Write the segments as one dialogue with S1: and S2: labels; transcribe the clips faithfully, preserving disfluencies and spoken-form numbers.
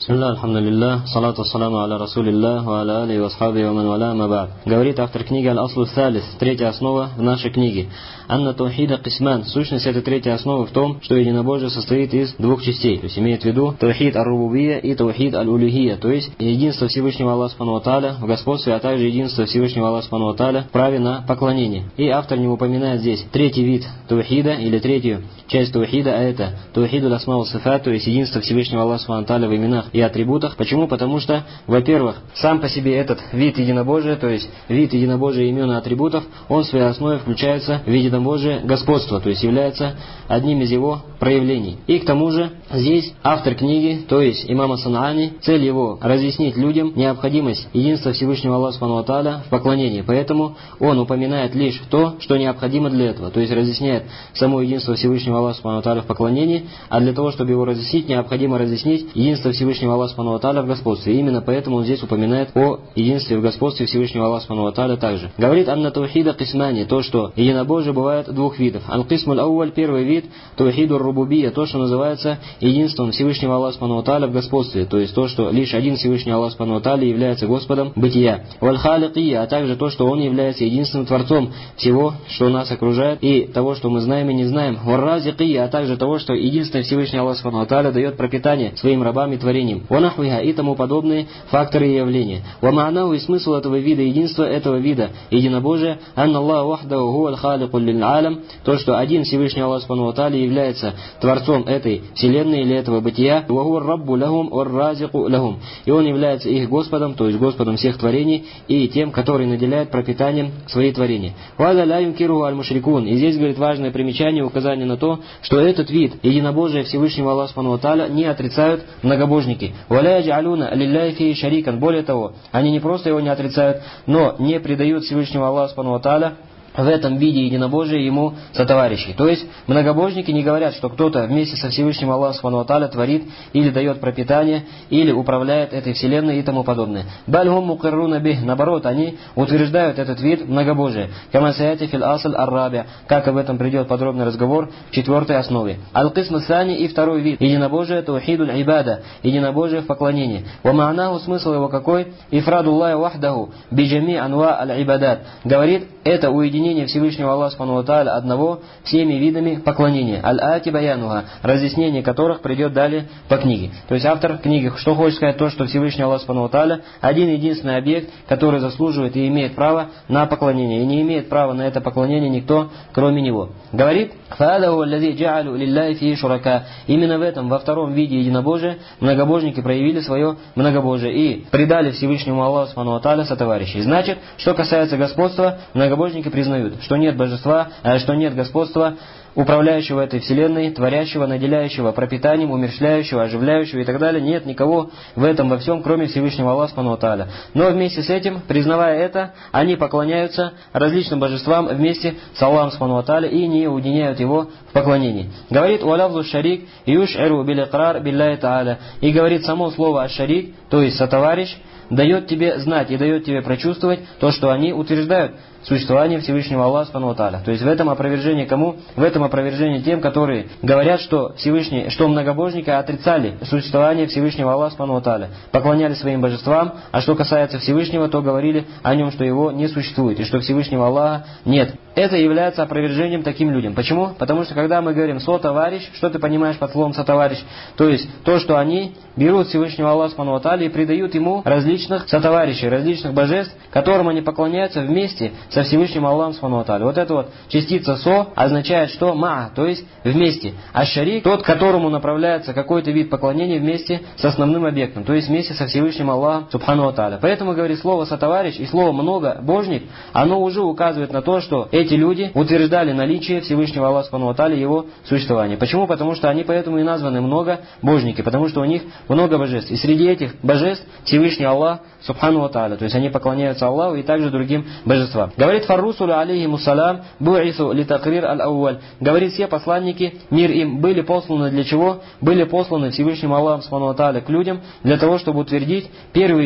S1: Бисмилля, альхамдулиллах, салату ассаламу аля расулиллах, ва аля али ва асхаби ва ман валя ма ба'д. Говорит автор книги Аль-Аслу Салис, третья основа в нашей книге. Анна таухида кисман. Сущность этой третьей основы в том, что единобожие состоит из двух частей. То есть имеет в виду таухид ар-рубубия и таухид аль-улюхия. То есть единство Всевышнего Аллаха Субхану ва Тааля в господстве, а также единство Всевышнего Аллаха Субхану ва Тааля в праве на поклонение. И автор не упоминает здесь третий вид таухида или третью часть таухида, а это таухиду асма ва сифат, то есть единство Всевышнего Аллаха Субхану ва Тааля в именах и атрибутах. Почему? Потому что, во-первых, сам по себе этот вид единобожия, то есть вид единобожия имен и атрибутов, он в своей основе включается в единобожие господства, то есть является одним из его проявлений. И к тому же, здесь автор книги, то есть имам ас-Сан'ани, цель его разъяснить людям необходимость единства Всевышнего Аллаха Субхану ва Тааля в поклонении. Поэтому он упоминает лишь то, что необходимо для этого, то есть разъясняет само единство Всевышнего Аллаха Субхану ва Тааля в поклонении, а для того, чтобы его разъяснить, необходимо разъяснить единство Всевышнего Аллаха Субхану ва Тааля в господстве. И именно поэтому он здесь упоминает о единстве в господстве Всевышнего Аллаха Субхану ва Тааля также. Говорит анна таухида кисмани, то, что единобожие бывает двух видов. Аль-кисмуль ауаль, первый вид, таухиду рубубия, то, что называется единством Всевышнего Аллаха Субхану ва Тааля в господстве, то есть то, что лишь один Всевышний Аллах Субхану ва Тааля является Господом бытия. Валь-халикия, а также то, что он является единственным Творцом всего, что нас окружает, и того, что мы знаем и не знаем. Валь-разикия, а также того, что единственный Всевышний Аллах Субхану ва Тааля дает пропитание своим рабам и творениям. Ванахвиха и тому подобные факторы и явления. Вама'наху, и смысл этого вида единства, этого вида единобожия, анна Аллах вахдаху хуаль халику лиль алям, то, что один Всевышний Аллах Субхану ва Тааля является Творцом этой вселенной или этого бытия, вахуар раббу лахум вар разику лахум, и он является их Господом, то есть Господом всех творений, и тем, который наделяет пропитанием свои творения. Ваза ля юнкиру аль-мушрикун, и здесь, говорит, важное примечание, указание на то, что этот вид единобожия Всевышнего Аллаха Субхану ва Тааля не отрицают многобожники. Валя яджалюна лилляхи фи шарикан, более того, они не просто его не отрицают, но не предают Всевышнего Аллаха Субхану ва Тааля в этом виде единобожия ему сотоварищей. То есть многобожники не говорят, что кто-то вместе со Всевышним Аллахом Субхану ва Тааля творит или дает пропитание, или управляет этой вселенной и тому подобное. Бальхум мукирруна бих, наоборот, они утверждают этот вид многобожия. Кама саяти фил асл ар-раби, как об этом придет подробный разговор в четвертой основе. Аль-кисм сани, и второй вид единобожия таухидуль ибада, единобожие в поклонении. Ва ма'наху, смысл его какой? Ифрадуллахи вахдаху биджами анва аль-ибадат. Говорит, это уединение Всевышнего Аллаха Субхану ва Тааля одного всеми видами поклонения. Аль-ати баянуха, разъяснение которых придет далее по книге. То есть автор книги что хочет сказать? То, что Всевышний Аллах Субхану ва Тааля один единственный объект, который заслуживает и имеет право на поклонение. И не имеет права на это поклонение никто, кроме него. Говорит, именно в этом, во втором виде единобожия, многобожники проявили свое многобожие и предали Всевышнему Аллаху Субхану ва Тааля сотоварищей. Значит, что касается господства, многобожники признают, что нет божества, что нет господства, управляющего этой вселенной, творящего, наделяющего пропитанием, умерщвляющего, оживляющего и так далее. Нет никого в этом во всем, кроме Всевышнего Аллаха Субхану ва Тааля. Но вместе с этим, признавая это, они поклоняются различным божествам вместе с Аллахом Субхану ва Тааля и не уединяют его в поклонении. Говорит «Уалявзу шарик юш'иру биликрар билляхи тааля». И говорит само слово «аш-шарик», то есть «сотоварищ», дает тебе знать и дает тебе прочувствовать то, что они утверждают существование Всевышнего Аллаха Субхану ва Тааля. То есть в этом опровержении кому? В этом опровержении тем, которые говорят, что Всевышний, что многобожники отрицали существование Всевышнего Аллаха Субхану ва Тааля, поклонялись своим божествам, а что касается Всевышнего, то говорили о нем, что его не существует, и что Всевышнего Аллаха нет. Это является опровержением таким людям. Почему? Потому что когда мы говорим «сотоварищ», что ты понимаешь под словом «сотоварищ»? То есть то, что они берут Всевышнего Аллаха Субхану ва Тааля и придают ему различных сотоварищей, различных божеств, которым они поклоняются вместе со Всевышним Аллахом Субхану ва Тааля. Вот эта вот частица «со» означает, что «ма», то есть вместе. А шарик, тот, к которому направляется какой-то вид поклонения вместе с основным объектом, то есть вместе со Всевышним Аллахом Субхану ва Тааля. Поэтому, говорит, слово «сотоварищ» и слово «многобожник», оно уже указывает на то, что эти люди утверждали наличие Всевышнего Аллаха Субхану ва Тааля, его существование. Почему? Потому что они поэтому и названы многобожники, потому что у них много божеств. И среди этих божеств Всевышний Аллах Субхану ва Тааля, то есть они поклоняются Аллаху и также другим божествам. Говорит Фаррусулю алейхиму салам бу'ису литакрир аль-ауаль. Говорит, все посланники, мир им, были посланы для чего? Были посланы Всевышним Аллахом Субхану ва Тааля к людям для того, чтобы утвердить первый вид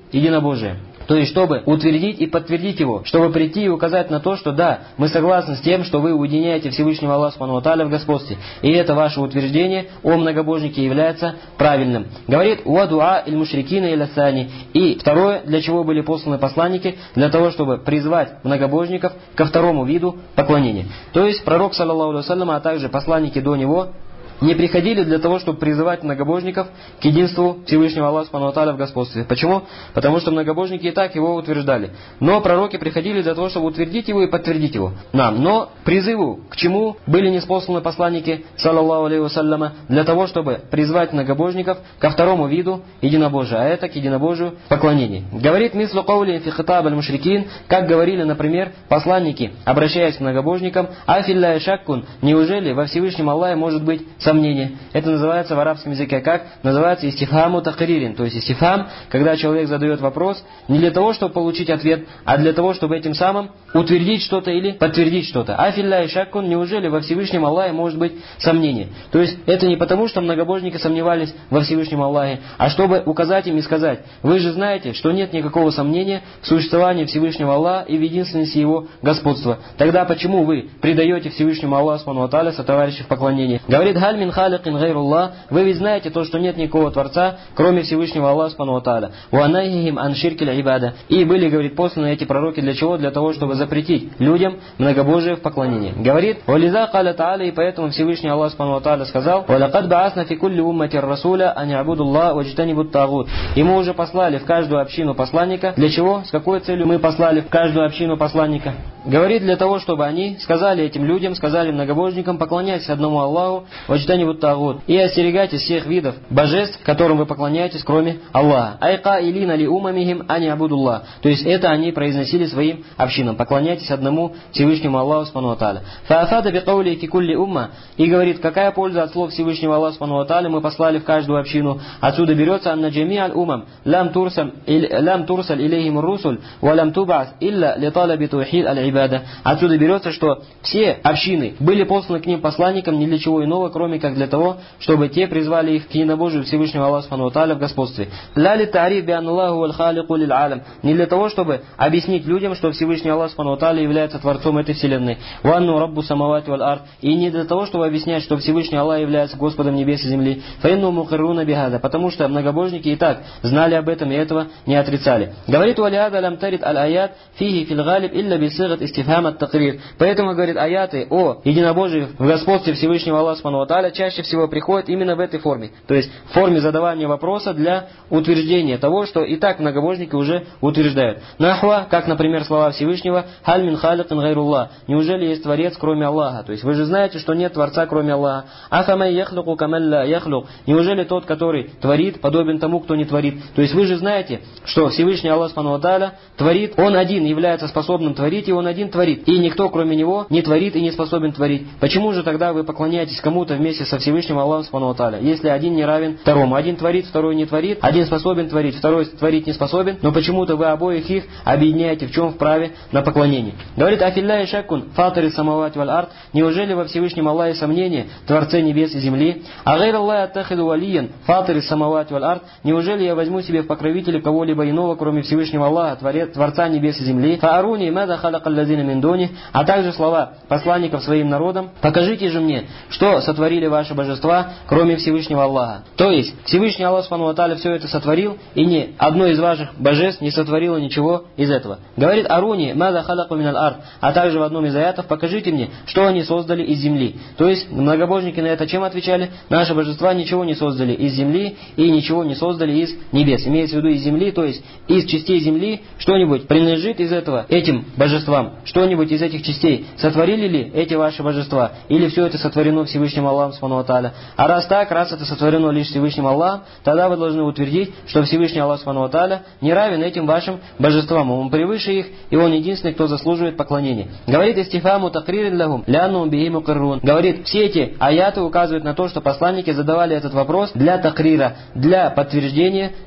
S1: единобожия. То есть, чтобы утвердить и подтвердить его, чтобы прийти и указать на то, что да, мы согласны с тем, что вы уединяете Всевышнего Аллаха Субхану ва Тааля в господстве. И это ваше утверждение о многобожнике является правильным. Говорит, «Ва дуа иль мушрикина иля сани». И второе, для чего были посланы посланники, для того, чтобы призвать многобожников ко второму виду поклонения. То есть, пророк, саллаллаху алейхи ва саллям, а также посланники до него, не приходили для того, чтобы призывать многобожников к единству Всевышнего Аллаха Субхану ва Тааля в господстве. Почему? Потому что многобожники и так его утверждали. Но пророки приходили для того, чтобы утвердить его и подтвердить его нам. Но призыву к чему были ниспосланы посланники, саллаллаху алейхи вассаляма, для того, чтобы призвать многобожников ко второму виду единобожия, а это к единобожию поклонение. Говорит мислу каули фи хитаб аль-мушрикин, как говорили, например, посланники, обращаясь к многобожникам, афилля шаккун, неужели во Всевышнем Аллахе может быть сомнение? Это называется в арабском языке как? Называется истифхаму такририн. То есть истифхам, когда человек задает вопрос не для того, чтобы получить ответ, а для того, чтобы этим самым утвердить что-то или подтвердить что-то. Афилля и шаккун, неужели во Всевышнем Аллахе может быть сомнение? То есть это не потому, что многобожники сомневались во Всевышнем Аллахе, а чтобы указать им и сказать, вы же знаете, что нет никакого сомнения в существовании Всевышнего Аллаха и в единственности Его господства. Тогда почему вы предаете Всевышнему Аллаху Субхану ва Тааля сотоварищей в поклонении? Говорит, «Халь мин халикин гайруллах», вы ведь знаете то, что нет никакого Творца, кроме Всевышнего Аллаха Субхану ва Тааля. «Ва найхихим ан ширкиль ибада». И были, говорит, посланы эти пророки для чего? Для того, чтобы запретить людям многобожие в поклонении. Говорит, «Вализа каля Тааля», и поэтому Всевышний Аллах Субхану ва Тааля сказал, «Валакад баасна фи кулли уммати расуля ан ябудуллах ваджтанибут тагут». И мы уже послали в каждую общину посланника. Для чего? С какой целью мы послали в каждую общину посланника? Говорит, для того, чтобы они сказали этим людям, сказали многобожникам, поклоняйтесь одному Аллаху, ваджтанибут тагут, и остерегайтесь всех видов божеств, которым вы поклоняетесь, кроме Аллаха. Айка илина ли умамихим ани абудуллах. То есть это они произносили своим общинам. Поклоняйтесь одному Всевышнему Аллаху Субхану ва Тааля. Фаафада бикаули фи кулли умма. И говорит, какая польза от слов Всевышнего Аллаха Субхану ва Тааля мы послали в каждую общину. Отсюда берется анна джами аль умам лам турсам лам турсаль илейхим русуль ва лам тубас илля ли талаби тухид аль ибада. Отсюда берется, что все общины были посланы к ним посланникам не для чего иного, кроме как для того, чтобы те призвали их к единобожию Всевышнего Аллаха Субхану ва Тааля в господстве. Ла ли тариф би анналлаху валь халику лиль алям. Не для того, чтобы объяснить людям, что Всевышний Аллах Субхану ва Тааля является Творцом этой вселенной. Ва анну раббу самавати валь ард. И не для того, чтобы объяснять, что Всевышний Аллах является Господом небес и земли. Фа инну мукирруна бихада. Потому что многобожники и так знали об этом и этого не отрицали. Говорит, валиада лям тарид аль аят фихи фил галиб илля бисигат истифхам ат такрир. Поэтому, говорит, аяты о единобожии в господстве Всевышнего Аллаха Субхану ва Тааля чаще всего приходят именно в этой форме. То есть в форме задавания вопроса для утверждения того, что и так многобожники уже утверждают. Нахва, как, например, слова Всевышнего, «Халь мин халикин гайруллах». Неужели есть Творец, кроме Аллаха? То есть вы же знаете, что нет Творца, кроме Аллаха. Афамай яхлуку камалла яхлук. Неужели тот, который творит, подобен тому, кто не творит? То есть вы же знаете, что Всевышний Аллах Субхану ва Тааля творит, Он один является способным творить, и Он один творит. И никто, кроме Него, не творит и не способен творить. Почему же тогда вы поклоняетесь кому-то вместе со Всевышним Аллахом Субхану ва Тааля, если один не равен второму? Один творит, второй не творит, один способен творить, второй творить не способен, но почему-то вы обоих их объединяете в чем? В праве на поклонение. Говорит, афилля и шаккун фатари самавати валь ард. Неужели во Всевышнем Аллахе сомнение, Творце небес и земли? А гайр Аллах аттахиду валиян фатари самавати валь ард. Неужели я возьму себе в покровителя кого-либо иного, кроме Всевышнего Аллаха, Творца небес и земли? Фааруни мада халака аллазина мин дуни. А также слова посланников своим народам: покажите же мне, что сотворили ваши божества, кроме Всевышнего Аллаха. То есть Всевышний Аллах Субхану ва Тааля все это сотворил, и ни одно из ваших божеств не сотворило ничего из этого. Говорит, аруни мада халаку миналь ард. А также в одном из аятов: покажите мне, что они создали из земли. То есть многобожники на это чем отвечали? Наши божества ничего не создали из земли и ничего не создали из небес. Имеется в виду из земли, то есть из частей земли что-нибудь принадлежит из этого этим божествам, что-нибудь из этих частей сотворили ли эти ваши божества, или все это сотворено Всевышним Аллахом Субхану ва Тааля? А раз так, раз это сотворено лишь Всевышним Аллахом, тогда вы должны утвердить, что Всевышний Аллах Субхану ва Тааля не равен этим вашим божествам. Он превыше их, и Он единственный, кто заслуживает поклонения. Говорит, истифаму такририн лахум лянну бихи мукиррун. Говорит, все эти аяты указывают на то, что посланники задавали этот вопрос для такрира, для подтверждения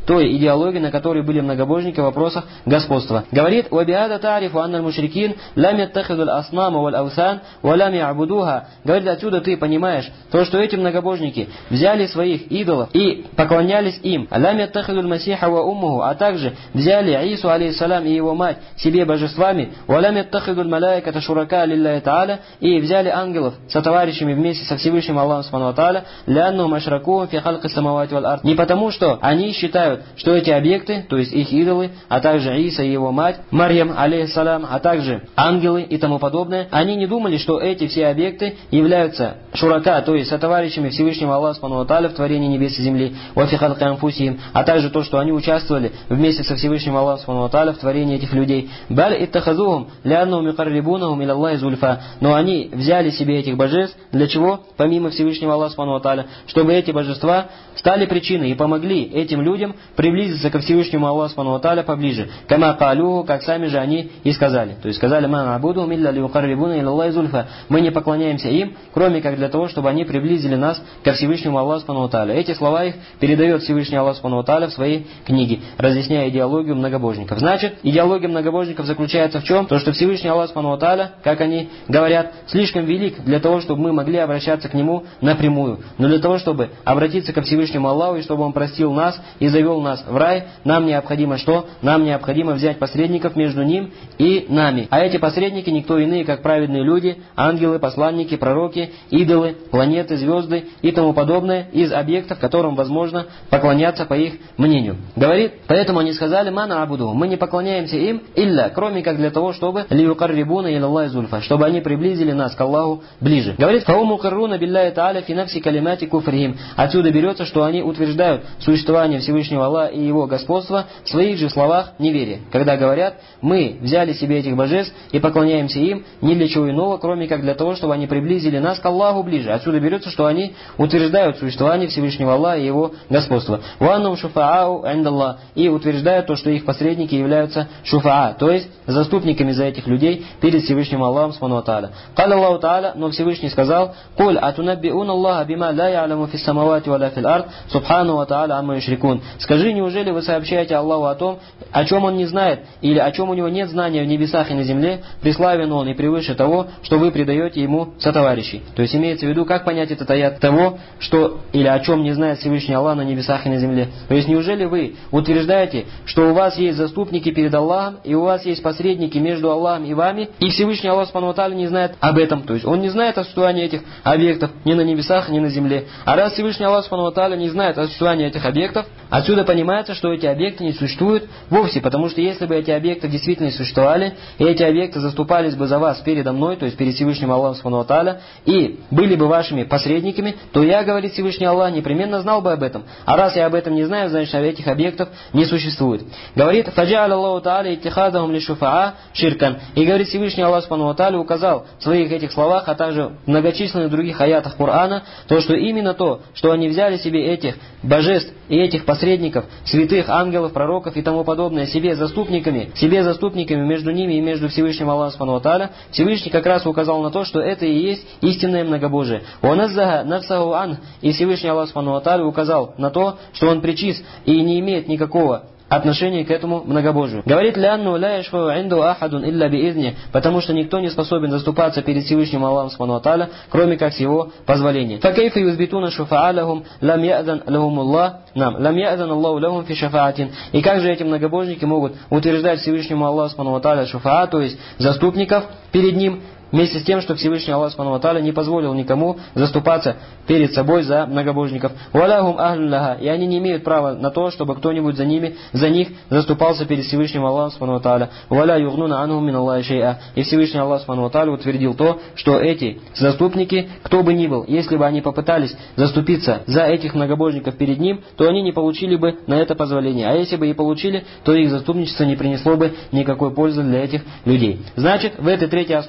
S1: той идеологии, на которой были многобожники в вопросах господства. Говорит: «Вабиада тарифу анна мушрикин лам яттахиду ал-аснама валь-аусан ва лам я'будуха». Говорит, отсюда ты понимаешь то, что эти многобожники взяли своих идолов и поклонялись им. «Лам яттахиду аль-масиха ва уммуху», а также взяли Ису алейхиссалам и его мать себе божествами. «Ва лам яттахиду аль-малаиката шурака лилляхи та'аля», и взяли ангелов сотоварищами вместе со Всевышним Аллахом субхану ва тааля, ляннахум ашраку фи халқи самавати валь ард. Не потому, что они считают, что эти объекты, то есть их идолы, а также Иса и его мать, Марьям алейхиссалам, а также ангелы и тому подобное, они не думали, что эти все объекты являются шурака, то есть сотоварищами Всевышнего Аллаха субхану ва тааля в творении небес и земли, ва фи халқи анфусихим, а также то, что они участвовали вместе со Всевышним Аллахом субхану ва тааля в творении этих людей. Баль иттахазухум ляннахум юқаррибунахум илаллахи зульфа. Но они взяли себе этих божеств, для чего? Помимо Всевышнего Аллаха субхану ва тааля, чтобы эти божества стали причиной и помогли этим людям приблизиться ко Всевышнему Аллаху субхану ва тааля поближе. Кама калюху, как сами же они и сказали. То есть сказали: «Ма на'буду милля лиюқаррибуна илаллахи зульфа». Мы не поклоняемся им, кроме как для того, чтобы они приблизили нас ко Всевышнему Аллаху субхану ва тааля. Эти слова их передает Всевышний Аллах субхану ва тааля в своей книге, разъясняя идеологию многобожников. Значит, идеология многобожников заключается в чем? То, что Всевышний Аллах субхану ва тааля, как они говорят, слишком велик для того, чтобы мы могли обращаться к Нему напрямую. Но для того, чтобы обратиться ко Всевышнему Аллаху и чтобы Он простил нас и завел нас в рай, нам необходимо что? Нам необходимо взять посредников между Ним и нами. А эти посредники никто иные, как праведные люди, ангелы, посланники, пророки, идолы, планеты, звезды и тому подобное из объектов, которым возможно поклоняться по их мнению. Говорит, поэтому они сказали: «Ма на'буду», мы не поклоняемся им, илля, кроме как для того, чтобы лиюқаррибуна илаллахи зульфа, чтобы они приблизили нас к Аллаху ближе. Говорит: «Фауму карруна билляхи та'аля фи нафси калимати куфрихим». Отсюда берется, что они утверждают существование Всевышнего Аллаха и Его господства в своих же словах неверия, когда говорят: «Мы взяли себе этих божеств и поклоняемся им не для чего иного, кроме как для того, чтобы они приблизили нас к Аллаху ближе». Отсюда берется, что они утверждают существование Всевышнего Аллаха и Его господства. «Ваннум шуфаау индаллах», и утверждают то, что их посредники являются шуфаа, то есть заступниками за этих людей перед Всевышним Аллахом субхану ва тааля. Каля Аллаху тааля, но Всевышний сказал: «Куль атунаббиуна Аллаха бима ла я'ламу фис самавати ва ла фил ард, субхану ва тааля амма юшрикун». Скажи, неужели вы сообщаете Аллаху о том, о чем Он не знает, или о чем у Него нет знания в небесах и на земле, преславен Он и превыше того, что вы предаете Ему сотоварищей. То есть имеется в виду, как понять этот аят того, что или о чем не знает Всевышний Аллах на небесах и на земле. То есть неужели вы утверждаете, что у вас есть заступники перед Аллахом, и у вас есть посредники между Аллахом и вами, и Всевышний Аллах субхану ва тааля не знает об этом. То есть Он не знает о существовании этих объектов ни на небесах, ни на земле. А раз Всевышний Аллах субхану ва тааля не знает о существовании этих объектов, отсюда понимается, что эти объекты не существуют вовсе, потому что если бы эти объекты действительно существовали, и эти объекты заступались бы за вас передо мной, то есть перед Всевышним Аллахом субхану ва тааля, и были бы вашими посредниками, то я, говорит Всевышний Аллах, непременно знал бы об этом. А раз я об этом не знаю, значит, этих объектов не существует. Говорит: «Фаджа'аля Аллаху тааля иттихадахум ли шуфаа ширкан». И говорит Всевышний Аллах субхану ва тааля указал в своих этих словах, а также в многочисленных других аятах Корана, то, что именно то, что они взяли себе этих божеств и этих посредников, святых, ангелов, пророков и тому подобное, себе заступниками, себе заступниками между ними и между Всевышним Аллахом субхану ва тааля, Всевышний как раз указал на то, что это и есть истинное многобожие. «Уаназзаха нафсаху ан», и Всевышний Аллах субхану ва тааля указал на то, что он причист и не имеет никакого отношение к этому многобожию. Говорит: «Лянну ля яшфау инду ахадун илля биизни», потому что никто не способен заступаться перед Всевышним Аллахом субхану ва тааля, кроме как с его позволения. «Факайфа юзбитуна шуфаа лахум лам я'зан лахумуллах нам лам я'зан Аллаху лахум фи шафаатин». И как же эти многобожники могут утверждать Всевышнему Аллаху субхану ва тааля шуфаа, то есть заступников перед ним, вместе с тем, что Всевышний Аллах субхану ва тааля не позволил никому заступаться перед собой за многобожников. «Валяхум ахлюляха», и они не имеют права на то, чтобы кто-нибудь за ними, за них заступался перед Всевышним Аллахом субхану ва тааля. «Валя югнуна анхум мин Аллахи шей'a». И Всевышний Аллах субхану ва тааля утвердил то, что эти заступники, кто бы ни был, если бы они попытались заступиться за этих многобожников перед ним, то они не получили бы на это позволение. А если бы и получили, то их заступничество не принесло бы никакой пользы для этих людей. Значит, в этой третьей основе автор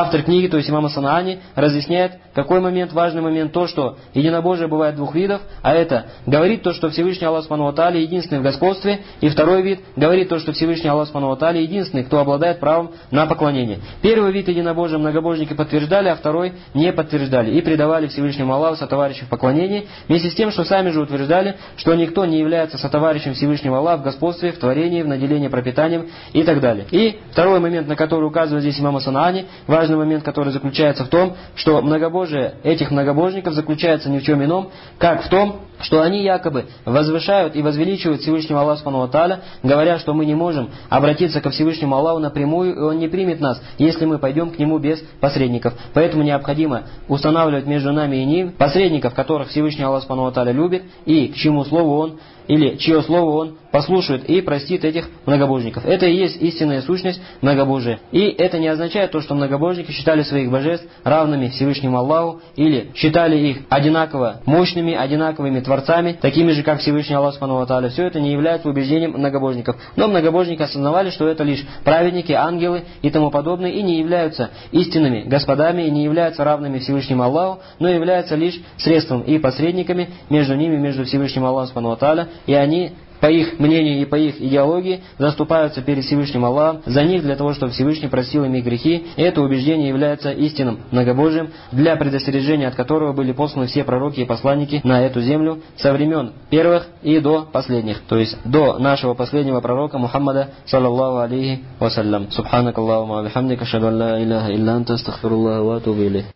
S1: автор книги, то есть имам Санаани, разъясняет, какой момент, важный момент, то, что единобожие бывает двух видов, а это говорит то, что Всевышний Аллах Субхану ва Тааля единственный в господстве, и второй вид говорит то, что Всевышний Аллах Субхану ва Тааля единственный, кто обладает правом на поклонение. Первый вид единобожия многобожники подтверждали, а второй не подтверждали и предавали Всевышнему Аллаху сотоварищей в поклонении, вместе с тем, что сами же утверждали, что никто не является сотоварищем Всевышнего Аллаха в господстве, в творении, в наделении пропитанием и так далее. И второй момент, на который указывает здесь имам Санаани, важный момент, который заключается в том, что многобожие этих многобожников заключается ни в чем ином, как в том, что они якобы возвышают и возвеличивают Всевышнего Аллаха Субхану ва Тааля, говоря, что мы не можем обратиться ко Всевышнему Аллаху напрямую, и Он не примет нас, если мы пойдем к Нему без посредников. Поэтому необходимо устанавливать между нами и ним посредников, которых Всевышний Аллах Субхану ва Тааля любит, и к чьему слову Он или чье слово Он послушает и простит этих многобожников. Это и есть истинная сущность многобожия. И это не означает то, что многобожники считали своих божеств равными Всевышнему Аллаху или считали их одинаково мощными, одинаковыми творцами, такими же, как Всевышний Аллах Субхану ва Тааля. Все это не является убеждением многобожников. Но многобожники осознавали, что это лишь праведники, ангелы и тому подобное, и не являются истинными господами, и не являются равными Всевышнему Аллаху, но являются лишь средством и посредниками между ними, между Всевышним Аллахом Субхану ва Тааля, и они, по их мнению и по их идеологии, заступаются перед Всевышним Аллахом за них, для того, чтобы Всевышний простил им их грехи. И это убеждение является истинным многобожием, для предостережения от которого были посланы все пророки и посланники на эту землю со времен первых и до последних, то есть до нашего последнего пророка Мухаммада саллаллаху алейхи вассалям. Субханак Аллахума ва бихамдика, ашхаду ан ла иляха илля анта, астагфируллаха ва атубу илейх.